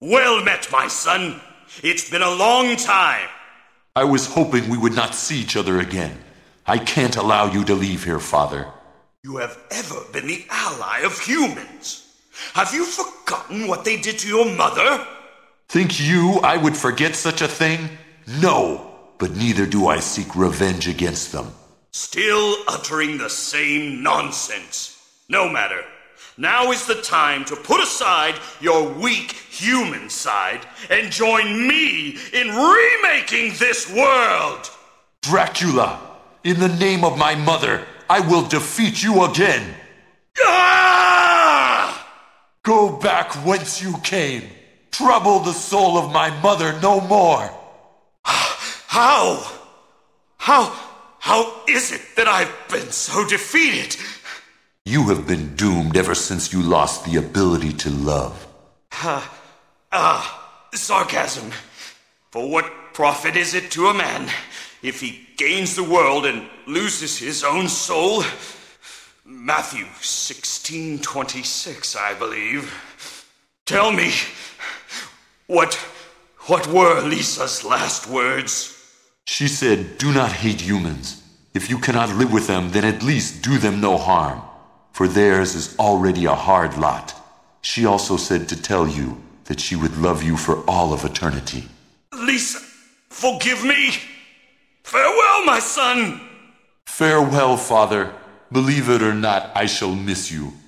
Well met, my son. It's been a long time. I was hoping we would not see each other again. I can't allow you to leave here, Father. You have ever been the ally of humans. Have you forgotten what they did to your mother? Think you I would forget such a thing? No, but neither do I seek revenge against them. Still uttering the same nonsense. No matter. Now is the time to put aside your weak human side and join me in remaking this world! Dracula, in the name of my mother, I will defeat you again! Ah! Go back whence you came. Trouble the soul of my mother no more. How is it that I've been so defeated? You have been doomed ever since you lost the ability to love. Sarcasm. For what profit is it to a man if he gains the world and loses his own soul? Matthew 16:26, I believe. Tell me, what were Lisa's last words? She said, do not hate humans. If you cannot live with them, then at least do them no harm. For theirs is already a hard lot. She also said to tell you that she would love you for all of eternity. Lisa, forgive me. Farewell, my son. Farewell, Father. Believe it or not, I shall miss you.